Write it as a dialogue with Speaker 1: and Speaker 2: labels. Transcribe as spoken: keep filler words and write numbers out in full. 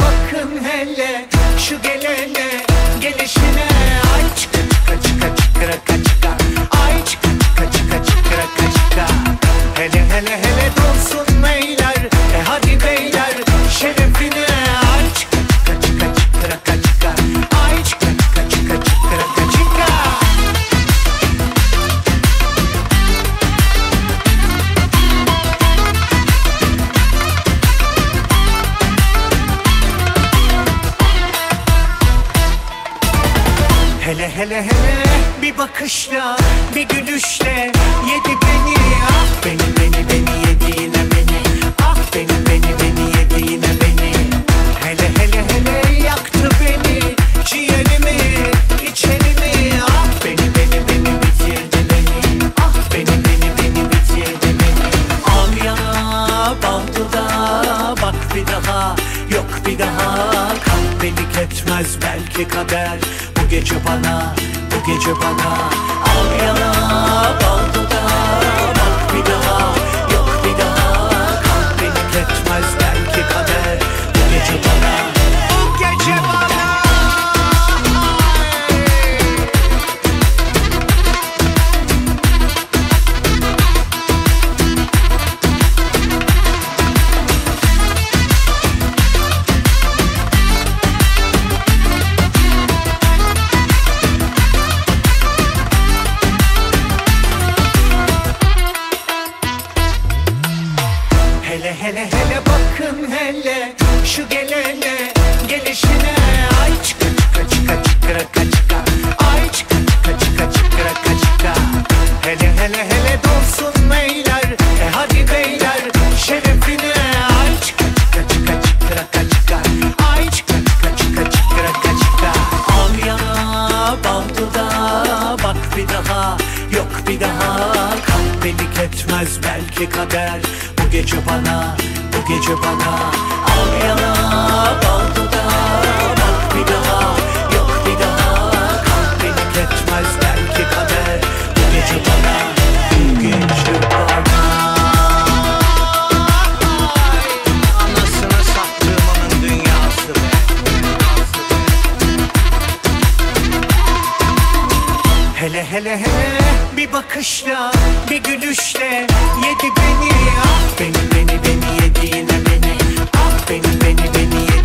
Speaker 1: bakın hele şu gelene gelişine. Ay çıka çıka çıka çıkıra kaçka. Ay çıka çıka çıka çıkıra kaçka. Hele hele hele dolsun beyler, e hadi beyler şerefine. Ay çıka çıka çıka çıkıra kaçka. Ay çıka çıka çıka çıkıra kaçka. Hele hele hele bir bakışla, bir gülüşle yedi beni. Ah beni beni beni yedi yine beni. Ah beni beni beni yedi yine beni. Hele hele hele yaktı beni, ciğerimi, içerimi. Ah beni beni beni bitirdi beni. Ah beni beni beni bitirdi beni. Al yana bal dudağa, bak bir daha yok bir daha. Kahpelik etmez belki kader bu gece bana, bu gece bana. Al yana bal dudağa, bak bir daha yok bir daha. Kahpelik etmez belki kader bu gece bana, bu gece bana. Hele hele hele bakın hele şu gelene gelişine. Ay çıka çıka çıka çıkıra kaçka. Ay çıka çıka çıka çıkıra kaçka. Hele hele hele dolsun beyler, e hadi beyler şerefine. Ay çıka çıka çıka çıkıra kaçka. Ay çıka çıka çıka çıkıra kaçka. Al yana bal dudağa, bak bir daha yok bir daha. Kahpelik etmez belki kader bu gece bana, bu gece bana. Al yana bal dudağa, bak bir daha yok bir daha. Kahpelik etmez belki kader bu gece bana, bu gece bana. Anasını sattığımın dünyası be. Hele hele hele bir bakışla, bir gülüşle yedi beni. Ah beni beni beni yedi yine beni. Ah beni beni beni yedi.